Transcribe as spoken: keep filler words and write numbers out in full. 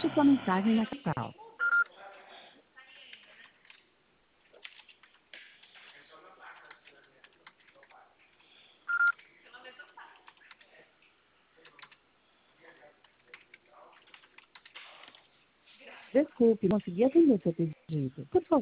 Deixe sua mensagem na capital. Desculpe, não consegui atender seu pedido. Por favor,